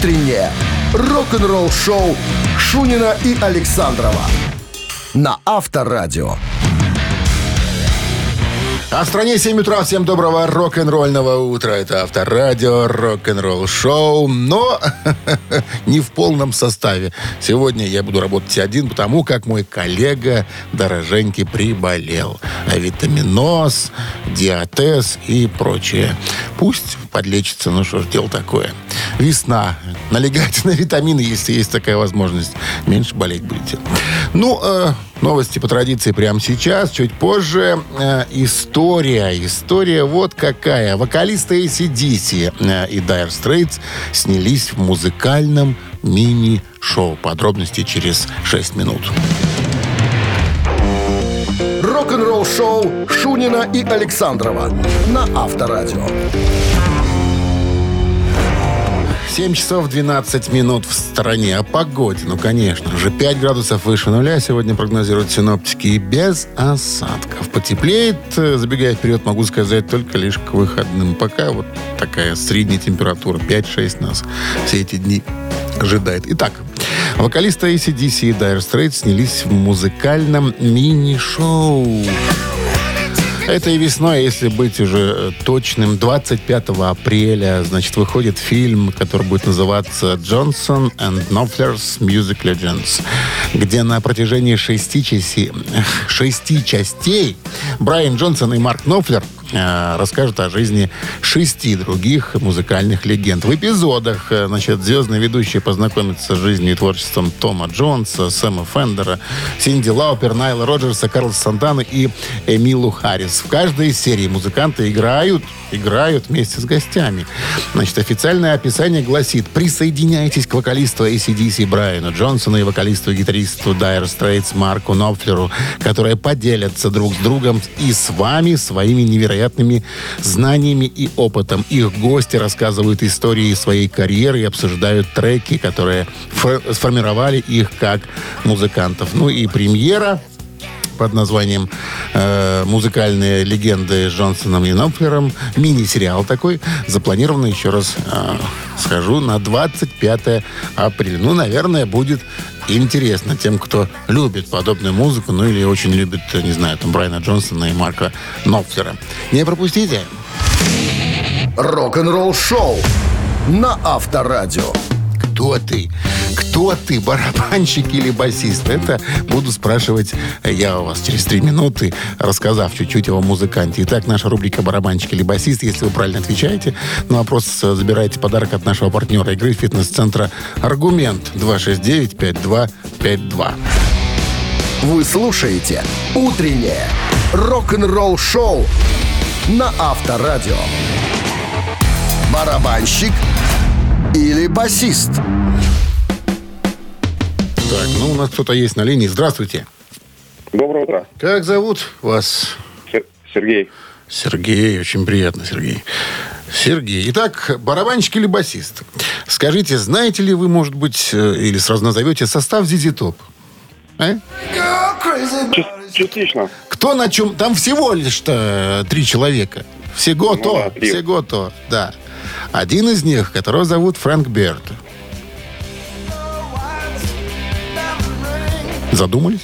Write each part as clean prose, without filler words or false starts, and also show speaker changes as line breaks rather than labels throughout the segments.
Утреннее рок-н-ролл-шоу Шунина и Александрова на Авторадио.
А в стране 7 утра. Всем доброго рок-н-ролльного утра. Это Авторадио, рок-н-ролл шоу. Но не в полном составе. Сегодня я буду работать один, потому как мой коллега дороженький приболел. Авитаминоз, диатез и прочее. Пусть подлечится, ну что ж, дело такое. Весна. Налегайте на витамины, если есть такая возможность. Меньше болеть будете. Новости по традиции прямо сейчас. Чуть позже история вот какая. Вокалисты AC/DC и Dire Straits снялись в музыкальном мини-шоу. Подробности через 6 минут.
Рок-н-ролл-шоу Шунина и Александрова на Авторадио.
7 часов 12 минут в стороне. О погоде, конечно же. 5 градусов выше нуля сегодня прогнозируют синоптики. И без осадков. Потеплеет, забегая вперед, могу сказать, только лишь к выходным. Пока вот такая средняя температура. 5-6 нас все эти дни ожидает. Итак, вокалисты AC/DC и Dire Straits снялись в музыкальном мини-шоу. Этой весной, если быть уже точным, 25 апреля, выходит фильм, который будет называться «Johnson and Knopfler's Music Legends», где на протяжении 6 частей Брайан Джонсон и Марк Knopfler расскажут о жизни 6 других музыкальных легенд. В эпизодах, звездные ведущие познакомятся с жизнью и творчеством Тома Джонса, Сэма Фендера, Синди Лаупер, Найла Роджерса, Карлоса Сантаны и Эмилу Харрис. В каждой серии музыканты играют вместе с гостями. Официальное описание гласит: присоединяйтесь к вокалисту AC/DC Брайану Джонсону и вокалисту и гитаристу Dire Straits Марку Knopflerу, которые поделятся друг с другом и с вами своими невероятными знаниями и опытом. Их гости рассказывают истории своей карьеры и обсуждают треки, которые сформировали их как музыкантов. И премьера под названием «Музыкальные легенды» с Джонсоном и Knopfler'ом, мини-сериал такой, запланирован, еще раз скажу, на 25 апреля. Наверное, будет интересно тем, кто любит подобную музыку, или очень любит, Брайана Джонсона и Марка Knopfler'а. Не пропустите.
Рок-н-ролл-шоу на Авторадио.
Кто ты, барабанщик или басист? Это буду спрашивать я у вас через 3 минуты, рассказав чуть-чуть о музыканте. Итак, наша рубрика «Барабанщик или басист». Если вы правильно отвечаете на вопрос, забираете подарок от нашего партнера игры фитнес-центра «Аргумент» 269-5252.
Вы слушаете «Утреннее рок-н-ролл-шоу» на Авторадио. Барабанщик или басист?
Так, у нас кто-то есть на линии. Здравствуйте.
Доброе утро.
Как зовут вас?
Сергей.
Сергей, очень приятно, Сергей. Сергей. Итак, барабанщик или басист? Скажите, знаете ли вы, может быть, или сразу назовете состав ZZ Top?
Частично.
Кто на чем? Там всего лишь-то 3 человека. Всего-то, да. Один из них, которого зовут Фрэнк Бёрд. Задумались?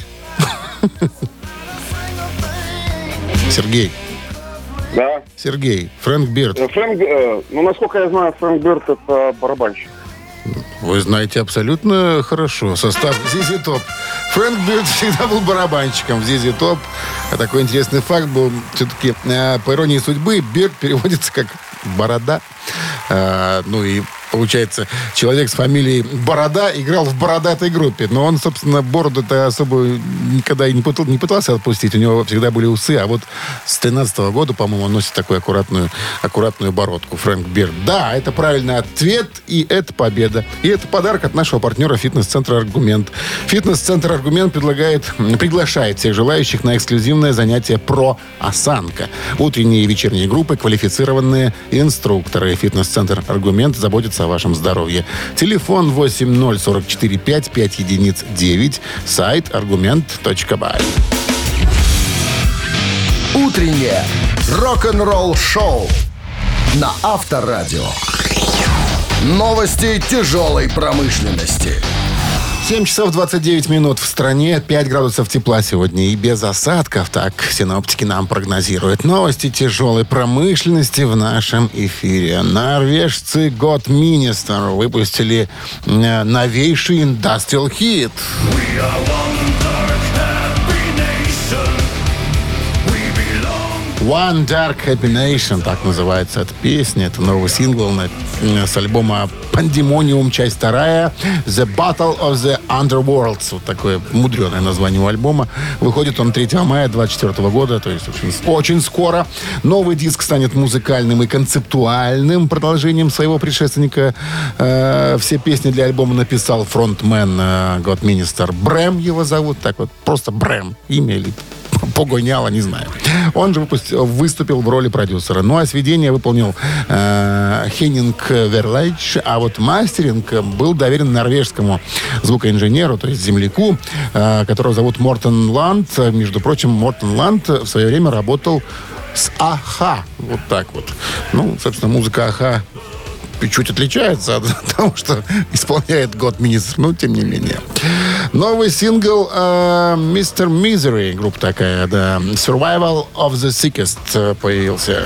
Сергей.
Да.
Сергей. Фрэнк Бёрд.
Насколько я знаю, Фрэнк Бёрд — это барабанщик.
Вы знаете абсолютно хорошо состав ZZ Top. Фрэнк Бёрд всегда был барабанщиком в ZZ Top. А такой интересный факт был, все-таки, по иронии судьбы, Бёрд переводится как «борода». И получается, человек с фамилией Борода играл в бородатой группе. Но он, собственно, бороду-то особо никогда и не пытался отпустить. У него всегда были усы. А вот с 13-го года, по-моему, он носит такую аккуратную бородку. Фрэнк Бёрд. Да, это правильный ответ. И это победа. И это подарок от нашего партнера фитнес-центра «Аргумент». Фитнес-центр «Аргумент» приглашает всех желающих на эксклюзивное занятие «Про-осанка». Утренние и вечерние группы, квалифицированные инструкторы. Фитнес-центр «Аргумент» заботится о вашем здоровье. Телефон 8044 5 единиц 9. Сайт argument.by.
Утреннее рок-н-ролл-шоу на Авторадио. Новости тяжелой промышленности.
7 часов 29 минут в стране, 5 градусов тепла сегодня и без осадков. Так синоптики нам прогнозируют. Новости тяжелой промышленности в нашем эфире. Норвежцы God Minister выпустили новейший индастриал хит. One Dark Happy Nation, так называется эта песня. Это новый сингл с альбома Pandemonium, часть 2, The Battle of the Underworlds. Вот такое мудреное название у альбома. Выходит он 3 мая 2024 года, то есть очень скоро. Новый диск станет музыкальным и концептуальным продолжением своего предшественника. Все песни для альбома написал фронтмен God Minister. Брэм его зовут, так вот, просто Брэм. Имя или погоняло, не знаю. Он же выступил в роли продюсера. Ну, а сведения выполнил Хеннинг Верлайч, а вот мастеринг был доверен норвежскому звукоинженеру, то есть земляку, которого зовут Мортен Ланд. Между прочим, Мортен Ланд в свое время работал с А.Ха. Вот так вот. Ну, собственно, музыка А.Ха чуть отличается от того, что исполняет God Minister, но тем не менее. Новый сингл Mr. Misery, группа такая, да, Survival of the Sickest появился.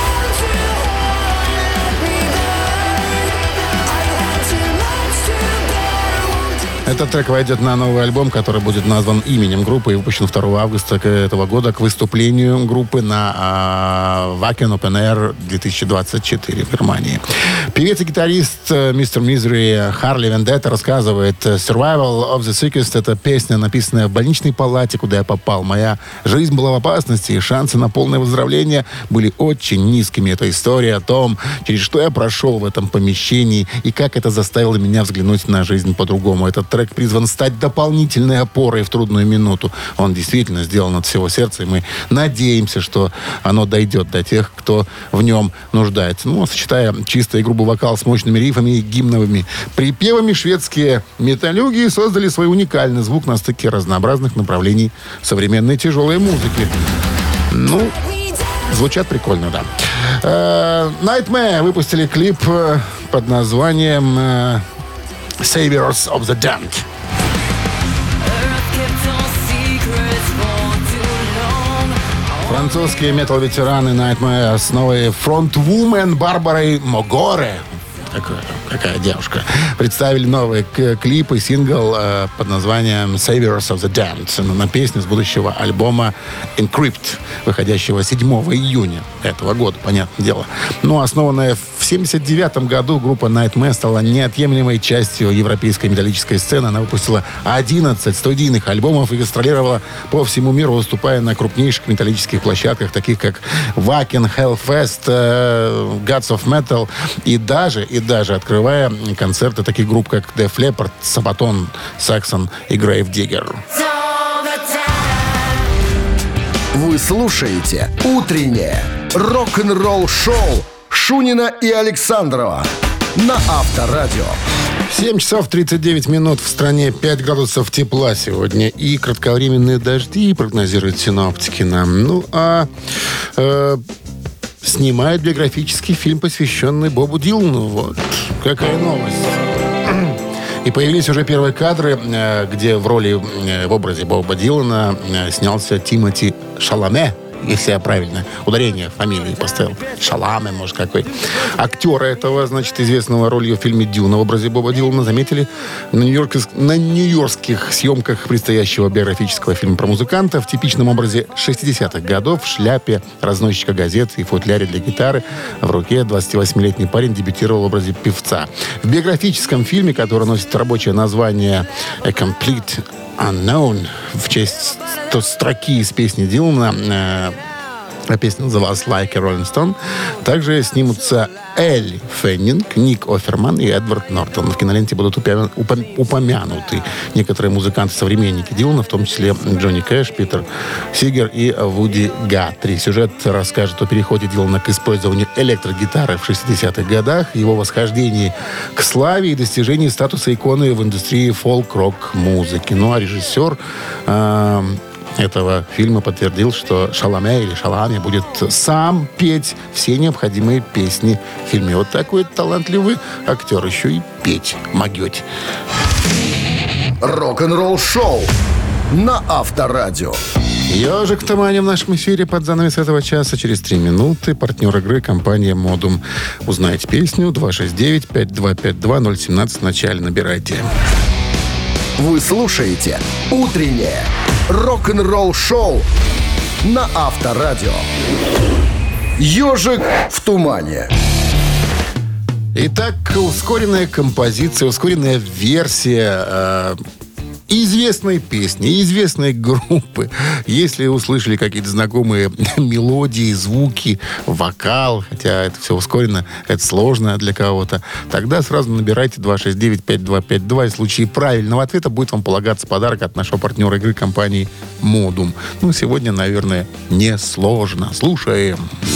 Этот трек войдет на новый альбом, который будет назван именем группы и выпущен 2 августа этого года к выступлению группы на Wacken Open Air 2024 в Германии. Певец и гитарист Mr. Misery Харли Вендетта рассказывает: Survival of the Sickest — это песня, написанная в больничной палате, куда я попал. Моя жизнь была в опасности, и шансы на полное выздоровление были очень низкими. Это история о том, через что я прошел в этом помещении и как это заставило меня взглянуть на жизнь по-другому. Этот трек призван стать дополнительной опорой в трудную минуту. Он действительно сделан от всего сердца, и мы надеемся, что оно дойдет до тех, кто в нем нуждается. Ну, сочетая чистый и грубый вокал с мощными рифами и гимновыми припевами, шведские металлюги создали свой уникальный звук на стыке разнообразных направлений современной тяжелой музыки. Ну, звучат прикольно, да. Nightmare выпустили клип под названием Saviors of the Damned. Французские метал-ветераны Nightmare с новой фронтвумен Барбарой Могоре, какая девушка, представили новый клип и сингл под названием Saviors of the Damned на песню с будущего альбома Encrypt, выходящего 7 июня этого года, понятное дело. Но основанная в 1979 году группа Nightmare стала неотъемлемой частью европейской металлической сцены. Она выпустила 11 студийных альбомов и гастролировала по всему миру, выступая на крупнейших металлических площадках, таких как Wacken, Hellfest, Gods of Metal и даже открывая концерты таких групп, как Def Leppard, Sabaton, Saxon и Grave Digger.
Вы слушаете «Утреннее рок-н-ролл-шоу» Шунина и Александрова на Авторадио.
7 часов 39 минут в стране, 5 градусов тепла сегодня и кратковременные дожди прогнозируют синоптики нам. Ну, снимают биографический фильм, посвященный Бобу Дилану. Вот какая новость. И появились уже первые кадры, где в образе Боба Дилана снялся Тимоти Шаламе, если я правильно ударение фамилии поставил. Шаламе, может, какой. Актера этого, значит, известного ролью в фильме «Дюна» в образе Боба Дилана заметили на нью-йоркских съемках предстоящего биографического фильма про музыканта в типичном образе 60-х годов, в шляпе разносчика газет и футляре для гитары. В руке 28-летний парень дебютировал в образе певца. В биографическом фильме, который носит рабочее название «A Complete Unknown», в честь строки из песни Дилана, песня называлась «Like a Rolling Stone», также снимутся Элли Феннинг, Ник Оферман и Эдвард Нортон. В киноленте будут упомянуты некоторые музыканты-современники Дилана, в том числе Джонни Кэш, Питер Сигер и Вуди Гаттри. Сюжет расскажет о переходе Дилана к использованию электрогитары в 60-х годах, его восхождении к славе и достижении статуса иконы в индустрии фолк-рок музыки. Ну а режиссер этого фильма подтвердил, что Шаламе будет сам петь все необходимые песни в фильме. Вот такой талантливый актер, еще и петь могет.
Рок-н-ролл шоу на Авторадио.
«Ежик в тумане» в нашем эфире под занавес этого часа. Через 3 минуты партнер игры — компания «Модум». Узнаете песню 269-5252-017 в начале. Набирайте.
Вы слушаете «Утреннее рок-н-ролл шоу» на Авторадио. «Ежик в тумане».
Итак, ускоренная композиция, ускоренная версия известной песни, известной группы. Если услышали какие-то знакомые мелодии, звуки, вокал, хотя это все ускорено, это сложно для кого-то, тогда сразу набирайте 269-5252. И в случае правильного ответа будет вам полагаться подарок от нашего партнера игры, компании «Модум». Ну, сегодня, наверное, не сложно. Слушаем.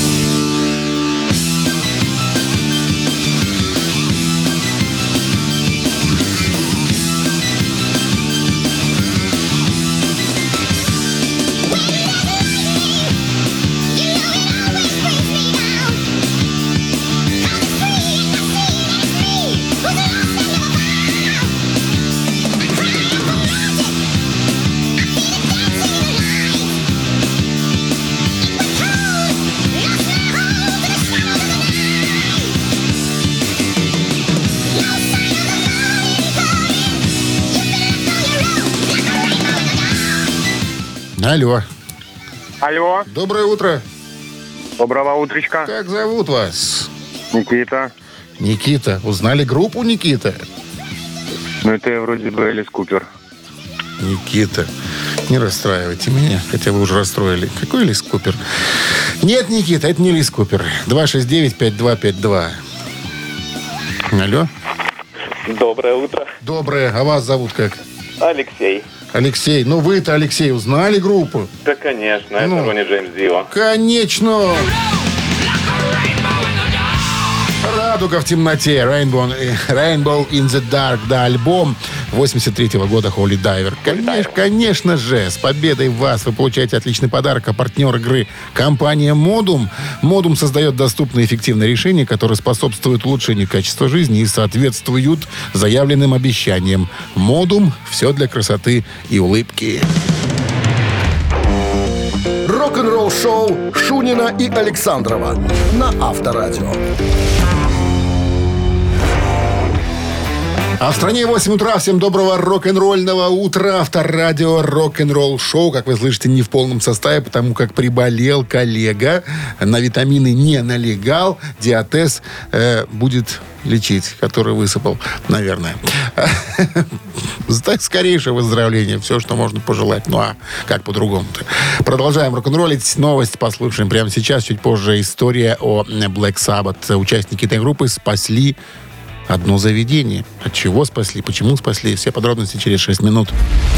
Алло.
Алло.
Доброе утро.
Доброго утречка.
Как зовут вас?
Никита.
Никита. Узнали группу Никита?
Ну, это вроде бы Элис Купер.
Никита. Не расстраивайте меня, хотя вы уже расстроили. Какой Элис Купер? Нет, Никита, это не Элис Купер. 269-5252. Алло.
Доброе утро.
Доброе. А вас зовут как?
Алексей.
Алексей. Ну, вы-то, Алексей, узнали группу?
Да, конечно,
Ну.
это Ронни Джеймс Дио.
Конечно! «Радуга в темноте», Rainbow in the Dark, да, альбом 83-го года Holy Diver. Конечно же, с победой в вас вы получаете отличный подарок. А партнер игры — компания «Модум». «Модум» создает доступные и эффективные решения, которые способствуют улучшению качества жизни и соответствуют заявленным обещаниям. «Модум» — все для красоты и улыбки.
Рок-н-ролл шоу Шунина и Александрова на Авторадио.
А в стране 8 утра. Всем доброго рок-н-ролльного утра. Авторадио рок-н-ролл шоу. Как вы слышите, не в полном составе, потому как приболел коллега. На витамины не налегал. Диатез будет лечить, который высыпал, наверное. Скорейшее выздоровление. Все, что можно пожелать. Ну, а как по-другому-то? Продолжаем рок-н-роллить. Новость послушаем прямо сейчас. Чуть позже история о Black Sabbath. Участники этой группы спасли одно заведение. От чего спасли? Почему спасли? Все подробности через 6 минут.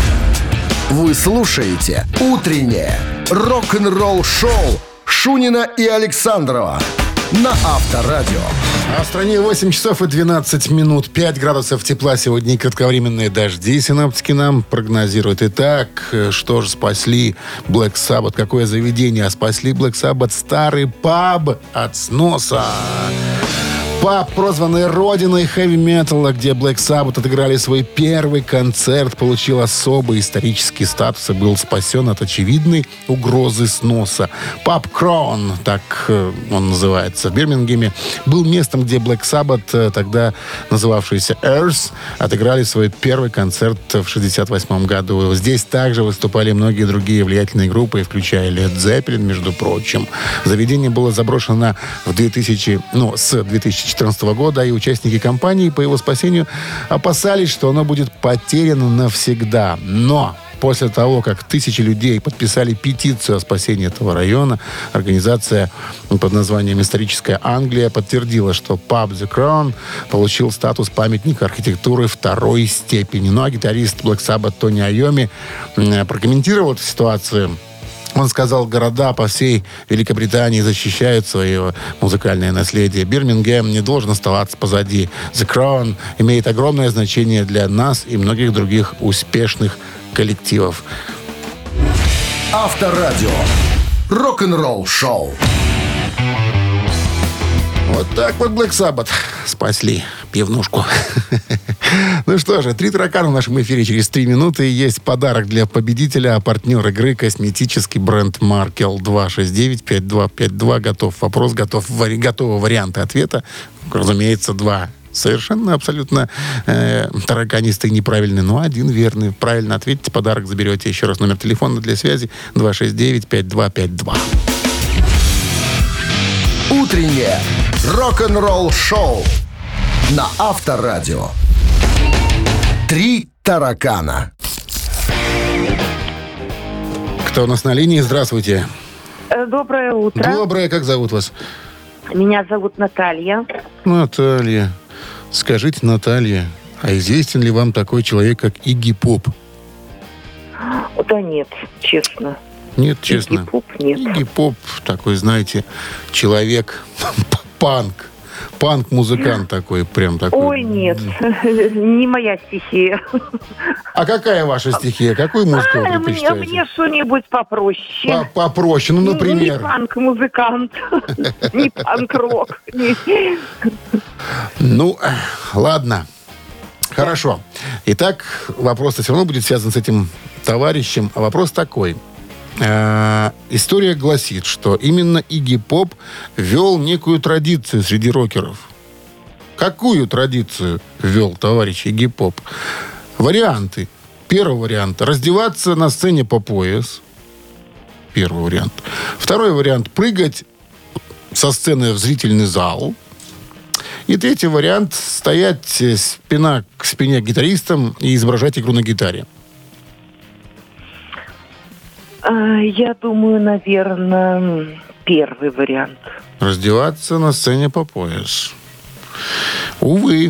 Вы слушаете «Утреннее рок-н-ролл шоу» Шунина и Александрова на Авторадио.
А в стране 8 часов и 12 минут. 5 градусов тепла сегодня и кратковременные дожди. Синаптики нам прогнозируют. Итак, что же спасли Black Sabbath? Какое заведение? А спасли Black Sabbath старый паб от сноса. Паб, прозванный родиной хэви-металла, где Black Sabbath отыграли свой первый концерт, получил особый исторический статус и был спасен от очевидной угрозы сноса. Паб Crown, так он называется, в Бирмингеме, был местом, где Black Sabbath, тогда называвшийся Earth, отыграли свой первый концерт в 1968 году. Здесь также выступали многие другие влиятельные группы, включая Led Zeppelin, между прочим. Заведение было заброшено с 2014 года, и участники компании по его спасению опасались, что оно будет потеряно навсегда. Но после того, как тысячи людей подписали петицию о спасении этого района, организация под названием «Историческая Англия» подтвердила, что паб The Crown получил статус памятника архитектуры второй степени. Ну а гитарист Black Sabbath Тони Айоми прокомментировал эту ситуацию. Он сказал, города по всей Великобритании защищают свое музыкальное наследие. Бирмингем не должен оставаться позади. The Crown имеет огромное значение для нас и многих других успешных коллективов.
Авторадио. Рок-н-ролл шоу.
Вот так вот Black Sabbath спасли пивнушку. Ну что же, 3 таракана в нашем эфире через 3 минуты. Есть подарок для победителя, а партнер игры — косметический бренд Маркел. 269-5252. Готов вопрос, готовы варианты ответа. Разумеется, 2 совершенно абсолютно тараканистый, неправильный, но 1 верный. Правильно ответите, подарок заберете. Еще раз номер телефона для связи 269-5252.
Утреннее рок-н-ролл шоу на Авторадио. 3 таракана.
Кто у нас на линии? Здравствуйте.
Доброе утро.
Доброе. Как зовут вас?
Меня зовут Наталья.
Наталья. Скажите, Наталья, а известен ли вам такой человек, как Игги Поп?
Да нет, честно.
Нет, честно.
Игги Поп нет.
Игги Поп такой, знаете, человек панк. Панк-музыкант такой, прям такой.
Ой, нет, не моя стихия.
А какая ваша стихия? Какую музыку вы предпочитаете?
Мне что-нибудь попроще.
Попроще, ну, например.
Не панк-музыкант, не панк-рок.
Ну, ладно. Хорошо. Итак, вопрос-то все равно будет связан с этим товарищем. А вопрос такой. История гласит, что именно Игги Поп вел некую традицию среди рокеров. Какую традицию вел товарищ Игги Поп? Варианты. Первый вариант — раздеваться на сцене по пояс. Первый вариант. Второй вариант — прыгать со сцены в зрительный зал. И третий вариант — стоять спина к спине гитаристам и изображать игру на гитаре.
Я думаю, наверное, первый вариант.
Раздеваться на сцене по пояс. Увы.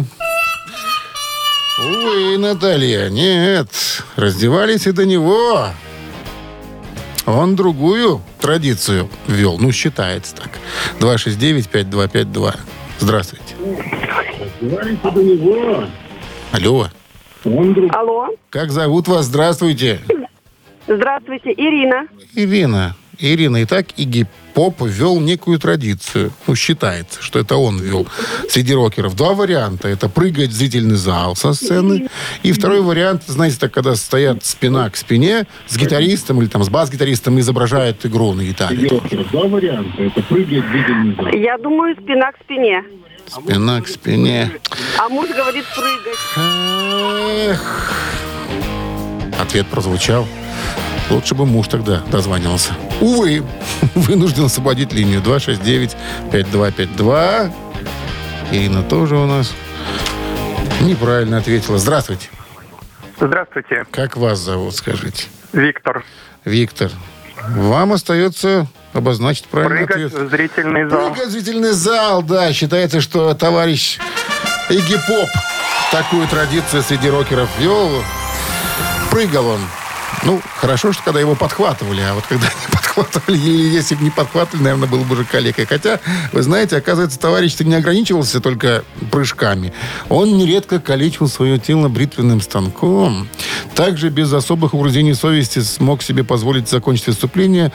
Увы, Наталья, нет. Раздевались и до него. Он другую традицию вел. Ну, считается так. 269-5252. Здравствуйте. Раздевались и до него. Алло.
Алло.
Как зовут вас? Здравствуйте.
Здравствуйте, Ирина.
Ирина, итак, Игги Поп вел некую традицию. Ну, считается, что это он вел среди рокеров. 2 варианта. Это прыгать в зрительный зал со сцены. И второй вариант, знаете, так, когда стоят спина к спине с гитаристом или там с бас-гитаристом, изображают игру на гитаре.
2 варианта. Это прыгать в зрительный зал.
Я думаю, спина к спине.
Спина к спине.
А муж говорит прыгать.
Эх. Ответ прозвучал. Лучше бы муж тогда дозванивался. Увы, вынужден освободить линию 269-5252. Ирина тоже у нас неправильно ответила. Здравствуйте.
Здравствуйте,
Как вас зовут, скажите?
Виктор.
Виктор. Вам остается обозначить правильный
Прыгать
ответ.
в зрительный зал.
Прыгать в зрительный зал, да. Считается, что товарищ Игги Поп такую традицию среди рокеров вел. Прыгал он. Ну, хорошо, что когда его подхватывали, а вот когда не подхватывали, или если бы не подхватывали, наверное, был бы уже калекой. Хотя, вы знаете, оказывается, товарищ-то не ограничивался только прыжками. Он нередко калечил свое тело бритвенным станком. Также без особых угрызений совести смог себе позволить закончить выступление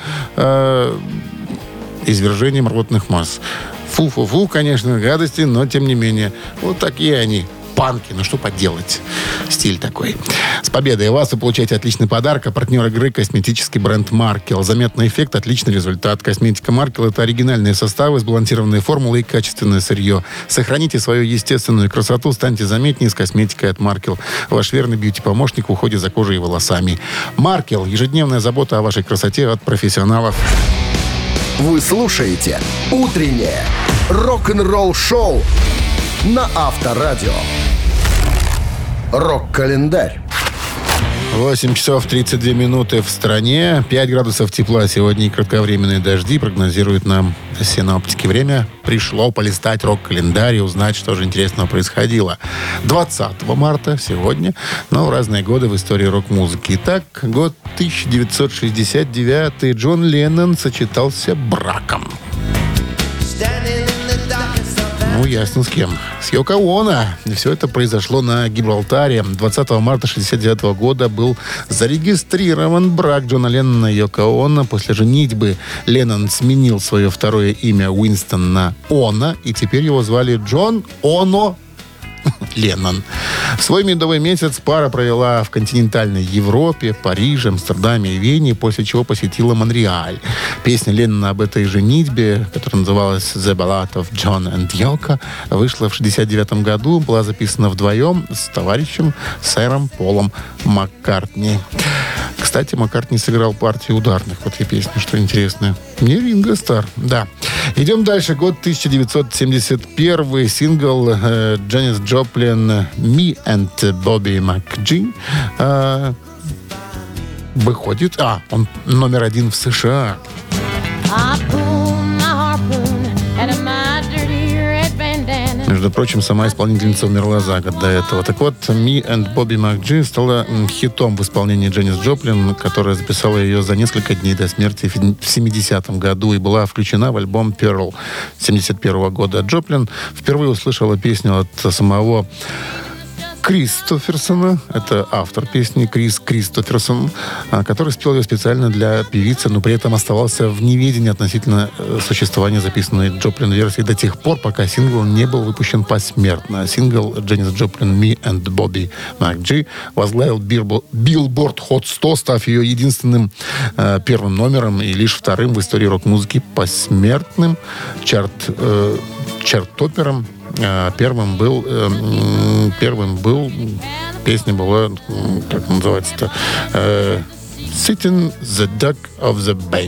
извержением рвотных масс. Фу-фу-фу, конечно, гадости, но тем не менее. Вот такие они. Панки, ну что поделать. Стиль такой. С победой вас вы получаете отличный подарок. А партнер игры — косметический бренд Маркел. Заметный эффект, отличный результат. Косметика Маркел — это оригинальные составы, сбалансированные формулы и качественное сырье. Сохраните свою естественную красоту, станьте заметнее с косметикой от Маркел. Ваш верный бьюти-помощник в уходе за кожей и волосами. Маркел — ежедневная забота о вашей красоте от профессионалов.
Вы слушаете «Утреннее рок-н-ролл-шоу» на Авторадио. Рок-календарь.
8 часов 32 минуты в стране. 5 градусов тепла сегодня и кратковременные дожди прогнозируют нам синоптики. Время пришло полистать рок-календарь и узнать, что же интересного происходило. 20 марта сегодня, но в разные годы в истории рок-музыки. Итак, год 1969. Джон Леннон сочетался браком. Ну, ясно с кем. С Йоко Оно. Все это произошло на Гибралтаре. 20 марта 1969 года был зарегистрирован брак Джона Леннона и Йоко Оно. После женитьбы Леннон сменил свое второе имя Уинстон на Оно, и теперь его звали Джон Оно Леннон. Свой медовый месяц пара провела в континентальной Европе, Париже, Амстердаме и Вене, после чего посетила Монреаль. Песня Леннона об этой женитьбе, которая называлась «The Ballad of John and Yoko», вышла в 1969 году, была записана вдвоем с товарищем сэром Полом Маккартни. Кстати, Маккартни сыграл партию ударных в этой песне, что интересно. Не Ринго Стар, да. Идем дальше. Год 1971. Сингл Джанис Джоплин «Me and Bobby McGee» выходит. Он номер 1 в США. Между прочим, сама исполнительница умерла за год до этого. Так вот, «Me and Bobby McGee» стала хитом в исполнении Джанис Джоплин, которая записала ее за несколько дней до смерти в 70-м году и была включена в альбом «Pearl» 71-го года. Джоплин впервые услышала песню от самого Кристоферсона, это автор песни Крис Кристоферсон, который спел ее специально для певицы, но при этом оставался в неведении относительно существования записанной Джоплин версии до тех пор, пока сингл не был выпущен посмертно. Сингл Джанис Джоплин «Me and Bobby McGee» возглавил Billboard Hot 100, став ее единственным первым номером и лишь вторым в истории рок-музыки посмертным чарт-топером. Первым был, песня была, как называется-то, «Sitting the Dock of the Bay».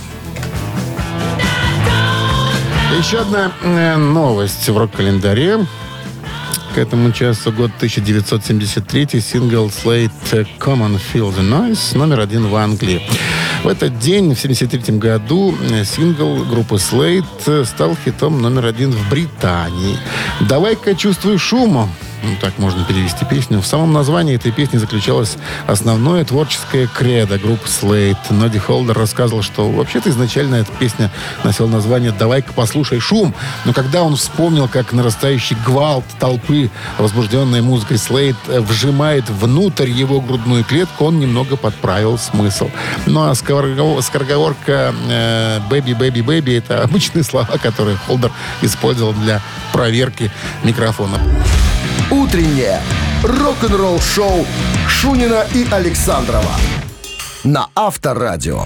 Еще одна новость в рок-календаре. К этому часу год 1973, сингл Slade «Come and Feel the Noise» номер 1 в Англии. В этот день, в 1973 году, сингл группы Slade стал хитом номер 1 в Британии. «Давай-ка чувствуй шум». Так можно перевести песню. В самом названии этой песни заключалось основное творческое кредо группы Slade. Ноди Холдер рассказывал, что вообще-то изначально эта песня носила название «Давай-ка послушай шум». Но когда он вспомнил, как нарастающий гвалт толпы, возбужденной музыкой Slade, вжимает внутрь его грудную клетку, он немного подправил смысл. Ну а скороговорка «Baby, baby, baby» — это обычные слова, которые Холдер использовал для проверки микрофона.
Утреннее рок-н-ролл-шоу Шунина и Александрова на Авторадио.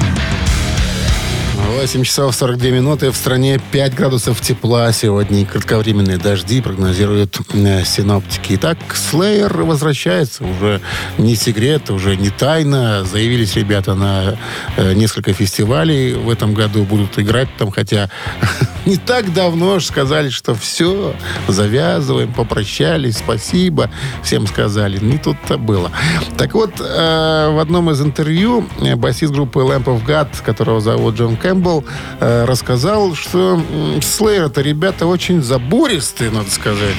8 часов 42 минуты. В стране 5 градусов тепла. Сегодня кратковременные дожди прогнозируют синоптики. Итак, Slayer возвращается. Уже не секрет, уже не тайна. Заявились ребята на несколько фестивалей в этом году. Будут играть там, хотя не так давно сказали, что все, завязываем, попрощались, спасибо. Всем сказали. Не тут-то было. Так вот, в одном из интервью басист группы Lamb of God, которого зовут Джон Кэмпбелл, рассказал, что Slayer — это ребята очень забористые, надо сказать.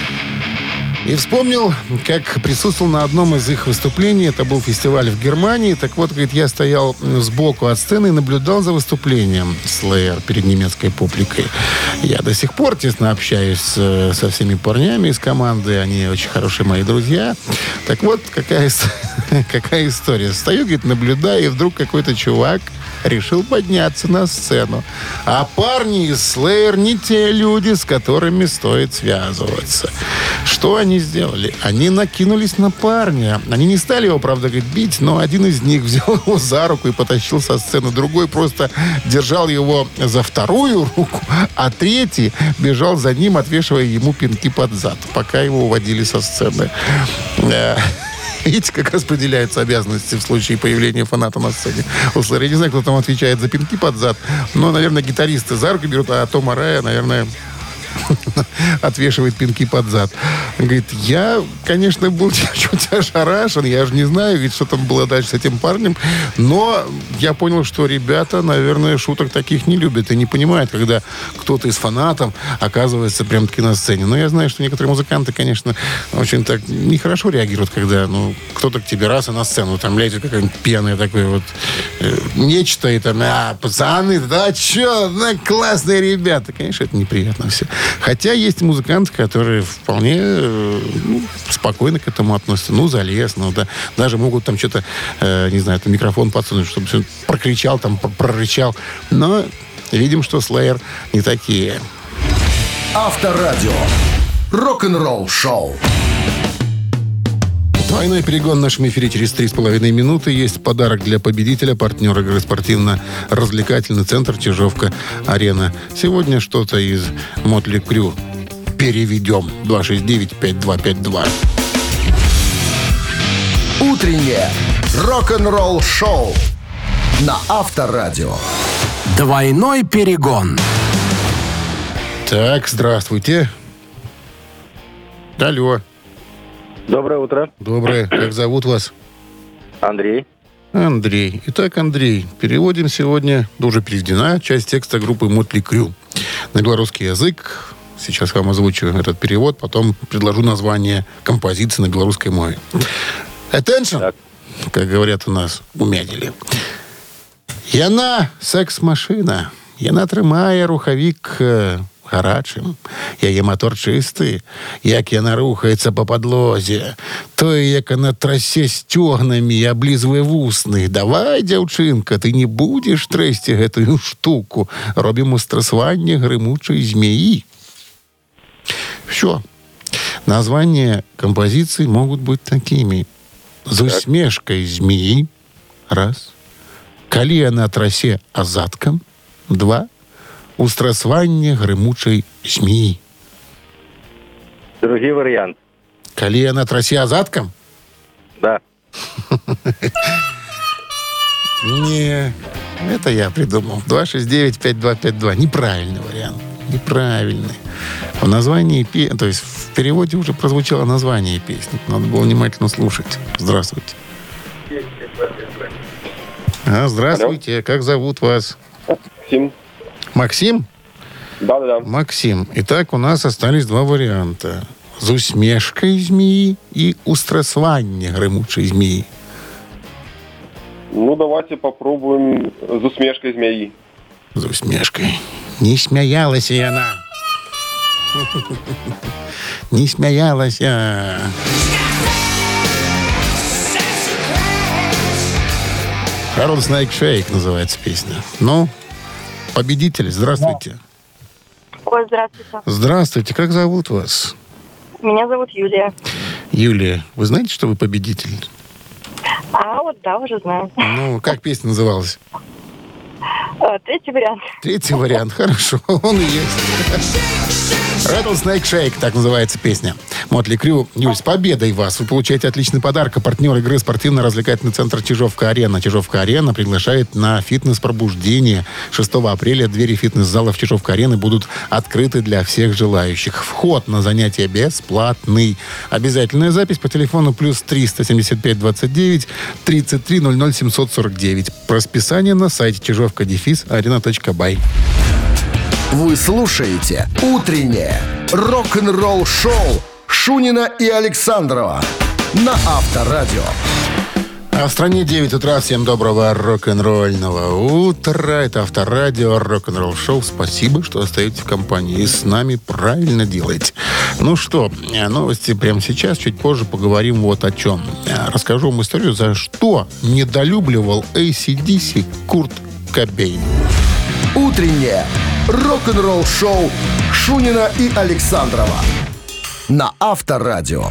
И вспомнил, как присутствовал на одном из их выступлений. Это был фестиваль в Германии. Так вот, говорит, я стоял сбоку от сцены и наблюдал за выступлением Slayer перед немецкой публикой. Я до сих пор тесно общаюсь со всеми парнями из команды. Они очень хорошие мои друзья. Так вот, какая история. Стою, говорит, наблюдаю, и вдруг какой-то чувак решил подняться на сцену. А парни из Slayer не те люди, с которыми стоит связываться. Что они сделали? Они накинулись на парня. Они не стали его, правда, говорит, бить, но один из них взял его за руку и потащил со сцены. Другой просто держал его за вторую руку, а третий бежал за ним, отвешивая ему пинки под зад, пока его уводили со сцены. Видите, как распределяются обязанности в случае появления фаната на сцене. Я не знаю, кто там отвечает за пинки под зад, но, наверное, гитаристы за руку берут, а Том Арая, наверное, отвешивает пинки под зад. Говорит, я, конечно, был чуть ошарашен, я же не знаю, говорит, что там было дальше с этим парнем, но я понял, что ребята, наверное, шуток таких не любят и не понимают, когда кто-то из фанатов оказывается прям-таки на сцене. Но я знаю, что некоторые музыканты, конечно, очень так нехорошо реагируют, когда кто-то к тебе раз и на сцену, там лезет какая-нибудь пьяная такое вот нечто, и там, пацаны, да, чё, классные ребята. Конечно, это неприятно все. Хотя Хотя есть музыканты, которые вполне спокойно к этому относятся. Ну, залез, ну да. Даже могут там что-то, не знаю, там микрофон подсунуть, чтобы все прокричал, там прорычал. Но видим, что Slayer не такие.
Авторадио. Рок-н-ролл шоу.
Двойной перегон в нашем эфире через 3,5 минуты. Есть подарок для победителя, партнер игры спортивно-развлекательный центр «Чижовка-Арена». Сегодня что-то из Мотли Крю переведем. 269-5252.
Утреннее рок-н-ролл шоу на Авторадио.
Двойной перегон.
Так, здравствуйте. Алло.
Доброе утро.
Доброе. Как зовут вас?
Андрей.
Андрей. Итак, Андрей, переводим сегодня, уже переведена часть текста группы Мотли Крю на белорусский язык. Сейчас вам озвучу этот перевод, потом предложу название композиции на белорусской мове. Attention,
Так.
как говорят у нас у Мядели. Яна секс-машина. Яна трымае рухавік гарачым. Яе мотор чысты, як яна рухаецца па падлозе. Тое, як яна трасе сцёгнамі і аблізвае вусны. Давай, дзяўчынка, ты не будзеш трэсці гэтую штуку. Робім устрасванне грымучай змеі. Все. Названия композиций могут быть такими. «З усмешкой змеи» — раз. «Калі яна трасе азадкам» — два. «Устрасванне грымучай змеі».
Другий вариант.
«Калі яна трасе азадкам»?
Да.
Не, это я придумал. 269-5252. Неправильный вариант. Неправильный. В названии, то есть в переводе уже прозвучало название песни. Надо было внимательно слушать. Здравствуйте. Здравствуйте. Как зовут вас?
Максим.
Максим?
Да.
Максим. Итак, у нас остались два варианта. «З усмешкой змеи» и «Устрасванне грымучай змеи».
Ну, давайте попробуем с усмешкой змеи.
З усмешкой. Не смеялась и она. Не смеялась. Rattlesnake Shake называется песня. Ну, победитель, здравствуйте.
Ой, здравствуйте.
Здравствуйте, как зовут вас?
Меня зовут Юлия.
Юлия, вы знаете, что вы победитель?
Вот да, уже знаю.
Ну, как песня называлась?
Третий вариант.
Третий вариант, хорошо, он и есть. Rattlesnake Shake, так называется песня. Мотли Крю. Юль, с победой вас! Вы получаете отличный подарок. Партнер игры спортивно-развлекательный центр «Чижовка-Арена». «Чижовка-Арена» приглашает на фитнес-пробуждение. 6 апреля двери фитнес-залов «Чижовка-Арены» будут открыты для всех желающих. Вход на занятия бесплатный. Обязательная запись по телефону +3 175 29 33 00 749. Расписание на сайте чижовка-арена.бай.
Вы слушаете «Утреннее рок-н-ролл-шоу» Шунина и Александрова на Авторадио.
А в стране 9 утра. Всем доброго рок-н-ролльного утра. Это Авторадио, рок-н-ролл шоу. Спасибо, что остаетесь в компании. И с нами правильно делаете. Ну что, новости прямо сейчас. Чуть позже поговорим вот о чем. Расскажу вам историю, за что недолюбливал AC/DC Курт Кобейн.
Утреннее рок-н-ролл-шоу Шунина и Александрова на Авторадио.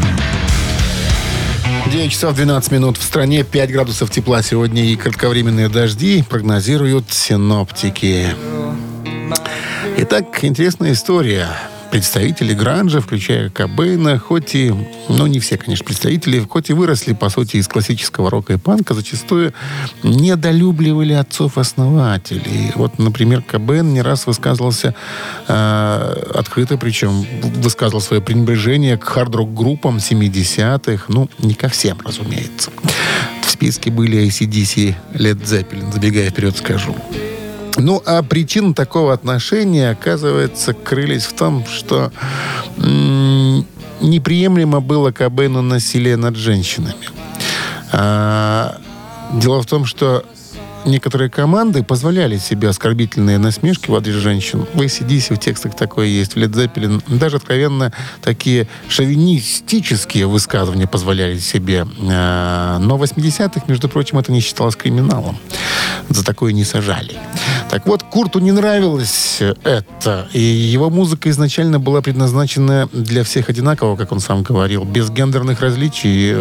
9 часов 12 минут в стране, 5 градусов тепла сегодня и кратковременные дожди прогнозируют синоптики. Итак, интересная история. Представители гранжа, включая Кобейна, хоть и, не все, конечно, представители, хоть и выросли, по сути, из классического рока и панка, зачастую недолюбливали отцов-основателей. Вот, например, Кобейн не раз высказывался открыто, причем высказывал свое пренебрежение к хард-рок-группам 70-х. Не ко всем, разумеется. В списке были AC/DC, Led Zeppelin, забегая вперед скажу. А причины такого отношения, оказывается, крылись в том, что неприемлемо было Кобейну насилие над женщинами. Дело в том, что некоторые команды позволяли себе оскорбительные насмешки в адрес женщин. В AC/DC в текстах такое есть, в Led Zeppelin. Даже откровенно такие шовинистические высказывания позволяли себе. Но в 80-х, между прочим, это не считалось криминалом. За такое не сажали. Так вот, Курту не нравилось это. И его музыка изначально была предназначена для всех одинаково, как он сам говорил, без гендерных различий.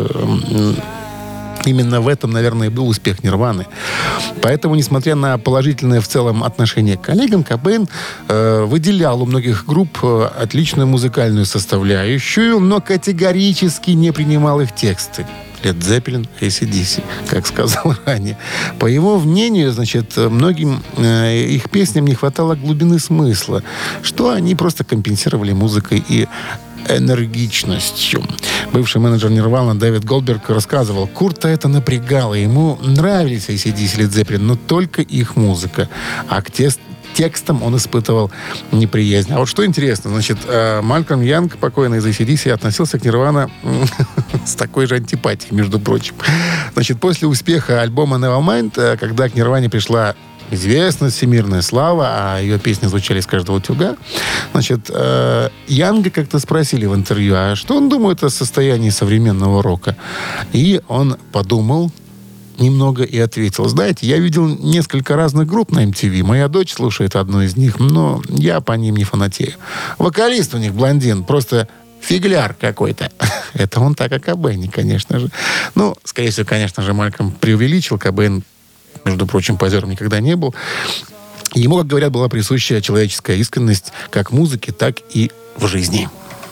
Именно в этом, наверное, и был успех Нирваны. Поэтому, несмотря на положительное в целом отношение к коллегам, Кобейн выделял у многих групп отличную музыкальную составляющую, но категорически не принимал их тексты. Led Zeppelin, AC/DC, как сказал ранее. По его мнению, значит, многим их песням не хватало глубины смысла, что они просто компенсировали музыкой и энергичностью. Бывший менеджер Нирвана Дэвид Голдберг рассказывал, Курта это напрягало. Ему нравились AC/DC, Led Zeppelin, но только их музыка. А к текстам он испытывал неприязнь. А вот что интересно, значит, Малькольм Янг, покойный из AC/DC, относился к Нирвана с такой же антипатией, между прочим. Значит, после успеха альбома Nevermind, когда к Нирване пришла известность, всемирная слава, а ее песни звучали из каждого утюга. Значит, Янга как-то спросили в интервью, а что он думает о состоянии современного рока? И он подумал немного и ответил, знаете, я видел несколько разных групп на MTV. Моя дочь слушает одну из них, но я по ним не фанатею. Вокалист у них блондин, просто фигляр какой-то. Это он так о Кобейне, конечно же. Ну, скорее всего, конечно же, Малькольм преувеличил. Кобейн, между прочим, позером никогда не был. Ему, как говорят, была присуща человеческая искренность как в музыке, так и в жизни.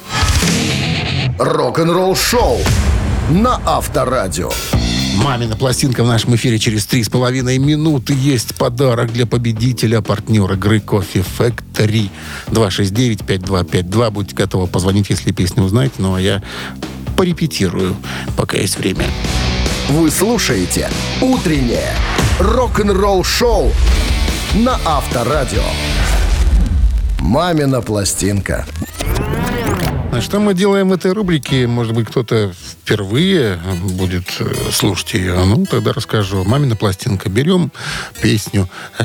Рок-н-ролл шоу на Авторадио.
«Мамина пластинка» в нашем эфире через 3,5 минуты. Есть подарок для победителя, партнер игры Coffee Factory. 269-5252. Будьте готовы позвонить, если песню узнаете. Ну, а я порепетирую, пока есть время.
Вы слушаете «Утреннее рок-н-ролл-шоу» на Авторадио. «Мамина пластинка».
А что мы делаем в этой рубрике? Может быть, кто-то впервые будет слушать ее. Ну, тогда расскажу. «Мамина пластинка». Берем песню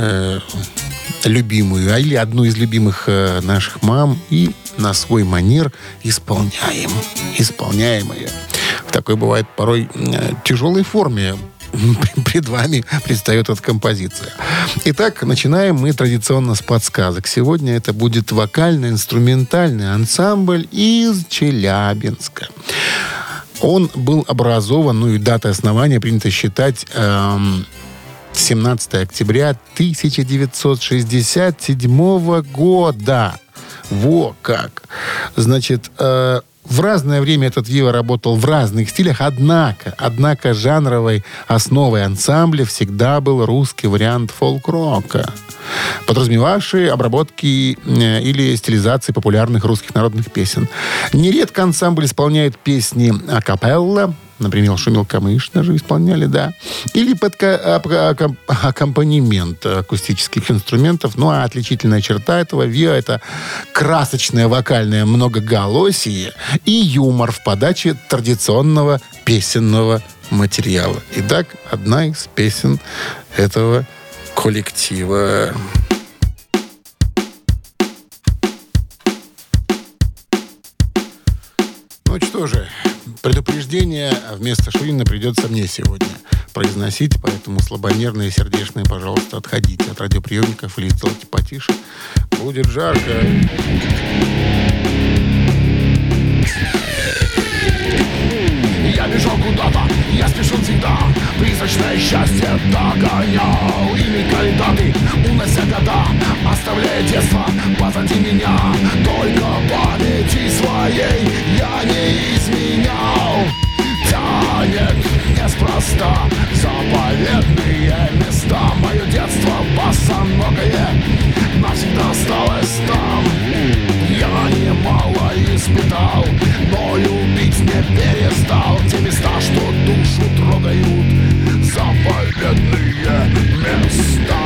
любимую, или одну из любимых наших мам, и на свой манер исполняем. Исполняем ее. В такой, бывает, порой тяжелой форме пред вами предстает эта композиция. Итак, начинаем мы традиционно с подсказок. Сегодня это будет вокально-инструментальный ансамбль из Челябинска. Он был образован, ну и дата основания принято считать 17 октября 1967 года. Во как! Значит, в разное время этот Вива работал в разных стилях, однако жанровой основой ансамбля всегда был русский вариант фолк-рока, подразумевавший обработки или стилизации популярных русских народных песен. Нередко ансамбль исполняет песни акапелла, например, «Шумел камыш» даже исполняли, да. Или под аккомпанемент акустических инструментов. Ну, а отличительная черта этого Виа — это красочное вокальное многоголосие и юмор в подаче традиционного песенного материала. Итак, одна из песен этого коллектива. Ну что же, предупреждение вместо Шунина придется мне сегодня произносить, поэтому слабонервные и сердечные, пожалуйста, отходите от радиоприемников или сделайте потише. Будет жарко.
Я бежал куда-то, я спешил всегда, призрачное счастье догонял. И мелькали даты, унося года, оставляя детство позади меня. Только памяти своей я не изменял. Тянет неспроста заповедные места. Мое детство босоногое навсегда осталось там. Я немало испытал, но любить не перестал. Те места, что душу трогают, заповедные места.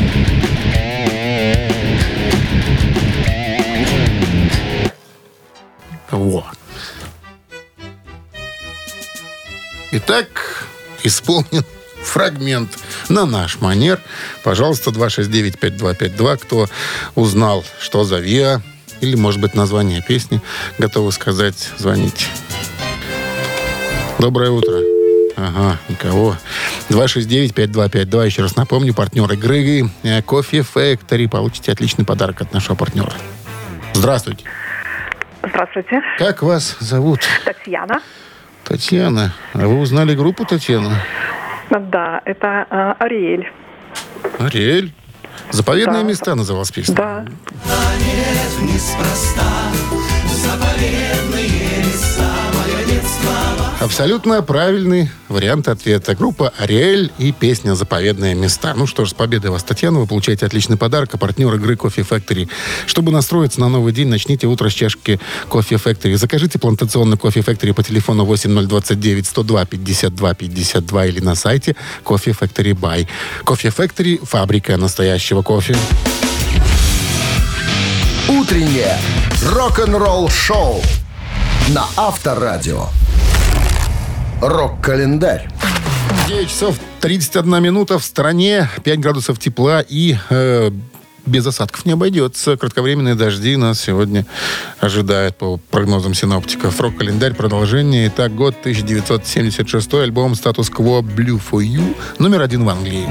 Вот. Итак, исполнен фрагмент на наш манер. Пожалуйста, 269-5252. Кто узнал, что за ВИА, или, может быть, название песни, готовы сказать, звоните. Доброе утро. Ага, никого. 269-5252. Еще раз напомню, партнер игры Coffee Factory. Получите отличный подарок от нашего партнера. Здравствуйте.
Здравствуйте.
Как вас зовут?
Татьяна.
Татьяна. А вы узнали группу Татьяна?
Да, это Ариэль.
Ариэль? «Заповедные места» называлась песня.
Да.
Планет неспроста, заповедные места, мое детство.
Абсолютно правильный вариант ответа. Группа «Ариэль» и песня «Заповедные места». Ну что ж, с победой вас, Татьяна. Вы получаете отличный подарок. А партнер игры Coffee Factory. Чтобы настроиться на новый день, начните утро с чашки Coffee Factory. Закажите плантационный Coffee Factory по телефону 8029-102-52-52 или на сайте Coffee Factory Buy. Coffee Factory – фабрика настоящего кофе.
Утреннее рок-н-ролл-шоу на Авторадио. Рок-календарь.
9 часов 31 минута в стране, 5 градусов тепла и без осадков не обойдется. Кратковременные дожди нас сегодня ожидают по прогнозам синоптиков. Рок-календарь, продолжение. Итак, год 1976, альбом «Status Quo Blue For You», номер 1 в Англии.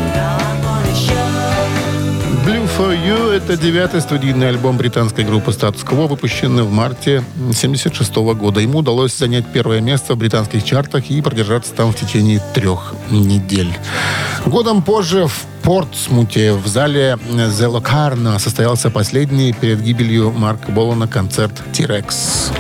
Blue For You — это 9-й студийный альбом британской группы Status Quo, выпущенный в марте 1976 года. Ему удалось занять первое место в британских чартах и продержаться там в течение 3 недель. Годом позже в Портсмуте в зале The Locarno состоялся последний перед гибелью Марка Болана концерт T-Rex.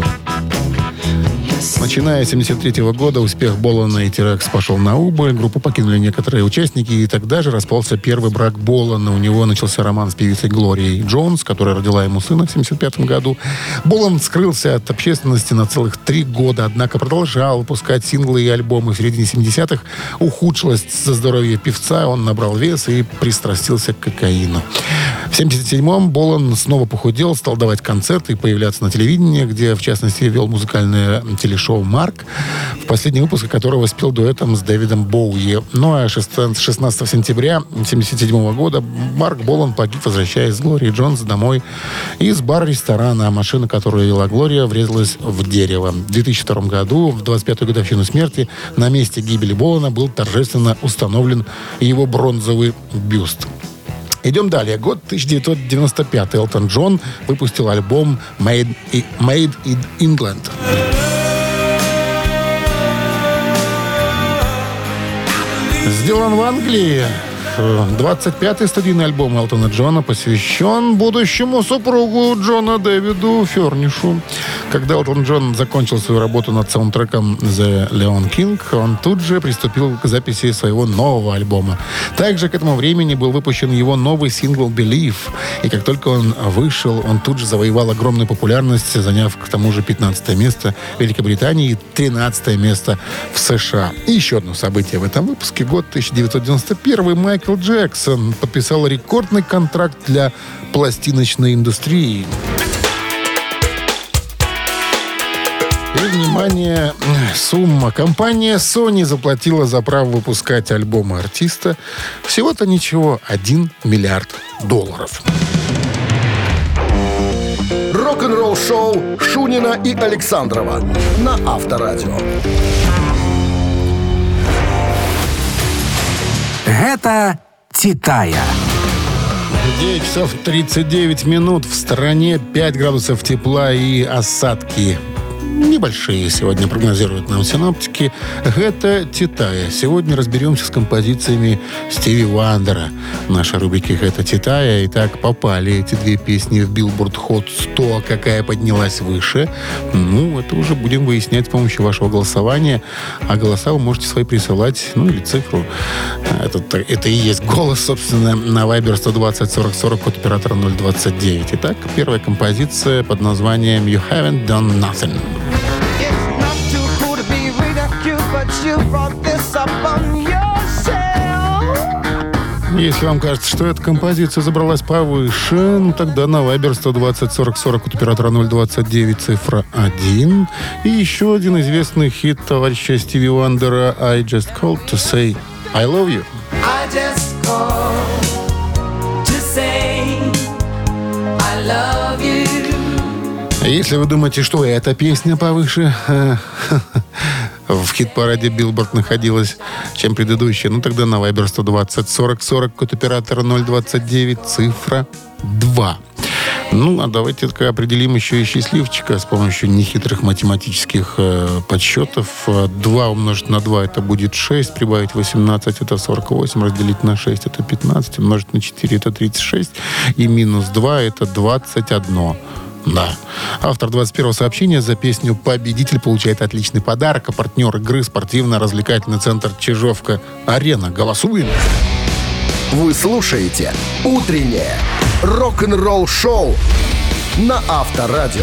Начиная с 1973 года успех Болана и T-Rex пошел на убыль. Группу покинули некоторые участники, и тогда же распался первый брак Болана. У него начался роман с певицей Глорией Джонс, которая родила ему сына в 1975 году. Болан скрылся от общественности на целых 3 года, однако продолжал выпускать синглы и альбомы. В середине 70-х ухудшилось здоровье певца, он набрал вес и пристрастился к кокаину. В 1977-м Болан снова похудел, стал давать концерты и появляться на телевидении, где, в частности, вел музыкальное телешоу «Марк», в последний выпуск которого спел дуэтом с Дэвидом Боуи. Ну а 16 сентября 1977 года Марк Болан погиб, возвращаясь с Глорией Джонс домой из бар-ресторана, а машина, которую вела Глория, врезалась в дерево. В 2002 году, в 25-ю годовщину смерти, на месте гибели Болана был торжественно установлен его бронзовый бюст. Идем далее. Год 1995. Элтон Джон выпустил альбом «Made in England». Сделан в Англии. 25-й студийный альбом Элтона Джона посвящен будущему супругу Джона Дэвиду Фернишу. Когда Элтон Джон закончил свою работу над саундтреком The Leon King, он тут же приступил к записи своего нового альбома. Также к этому времени был выпущен его новый сингл «Believe». И как только он вышел, он тут же завоевал огромную популярность, заняв к тому же 15 место в Великобритании и 13 место в США. И еще одно событие в этом выпуске. Год 1991. Майкл Джексон подписал рекордный контракт для пластиночной индустрии. И, внимание, сумма. Компания Sony заплатила за право выпускать альбомы артиста всего-то ничего, $1 миллиард.
Рок-н-ролл-шоу Шунина и Александрова на Авторадио.
Гэта «Титая».
9 часов 39 минут. В стране 5 градусов тепла и осадки. Небольшие сегодня прогнозируют нам синоптики. Это «Титая». Сегодня разберемся с композициями Стиви Вандера. В нашей рубрике «Это Титая». Итак, попали эти две песни в Billboard Hot 100. Какая поднялась выше? Ну, это уже будем выяснять с помощью вашего голосования. А голоса вы можете свои присылать, ну, или цифру. Это и есть голос, собственно, на Viber 120 40 40 от оператора 029. Итак, первая композиция под названием «You Haven't Done Nothing». Если вам кажется, что эта композиция забралась повыше, ну тогда на Viber 120 40 40 от оператора 029 цифра 1. И еще один известный хит товарища Стиви Уандера «I just called to say I love you».
I just called to say I love you.
Если вы думаете, что эта песня повыше в хит-параде Billboard находилась, чем предыдущая, ну тогда на Viber 120 40 40 код оператора 029 цифра 2. Ну, а давайте определим еще и счастливчика с помощью нехитрых математических подсчетов. 2 умножить на 2 это будет 6, прибавить 18 это 48, разделить на 6 это 15, умножить на 4 это 36, и минус 2 это 21. Да. Автор 21-го сообщения за песню «Победитель» получает отличный подарок, а партнер игры спортивно-развлекательный центр «Чижовка-Арена». Голосуем!
Вы слушаете «Утреннее рок-н-ролл-шоу» на Авторадио.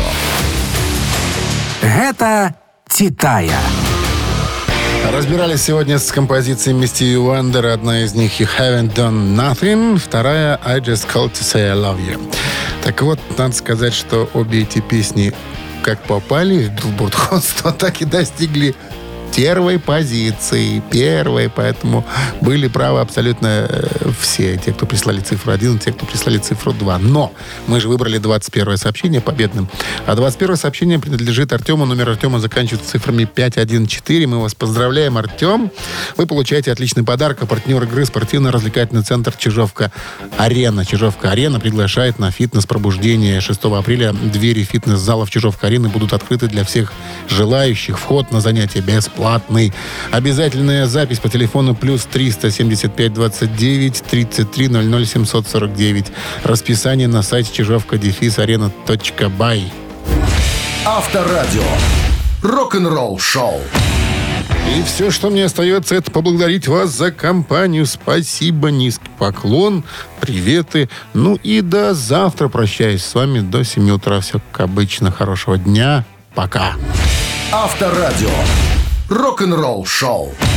Гэта «Титая».
Разбирались сегодня с композициями Стиви Уандера. Одна из них «You haven't done nothing», вторая «I just called to say I love you». Так вот, надо сказать, что обе эти песни как попали в Billboard Hot 100, так и достигли первой позиции. Первой, поэтому были правы абсолютно все. Те, кто прислали цифру 1, те, кто прислали цифру 2. Но мы же выбрали 21-е сообщение победным. А 21-е сообщение принадлежит Артему. Номер Артема заканчивается цифрами 514. Мы вас поздравляем, Артем. Вы получаете отличный подарок. А партнер игры спортивно-развлекательный центр «Чижовка-Арена». «Чижовка-Арена» приглашает на фитнес-пробуждение. 6 апреля двери фитнес-залов «Чижовка-Арены» будут открыты для всех желающих. Вход на занятия бесплатный. Обязательная запись по телефону плюс 375 29 33 00 749. Расписание на сайте чижовка-арена.бай.
Авторадио. Рок-н-ролл шоу.
И все, что мне остается, это поблагодарить вас за компанию. Спасибо, низкий поклон, приветы. Ну и до завтра. Прощаюсь с вами до 7 утра. Все как обычно. Хорошего дня. Пока.
Авторадио. Рок-н-ролл шоу.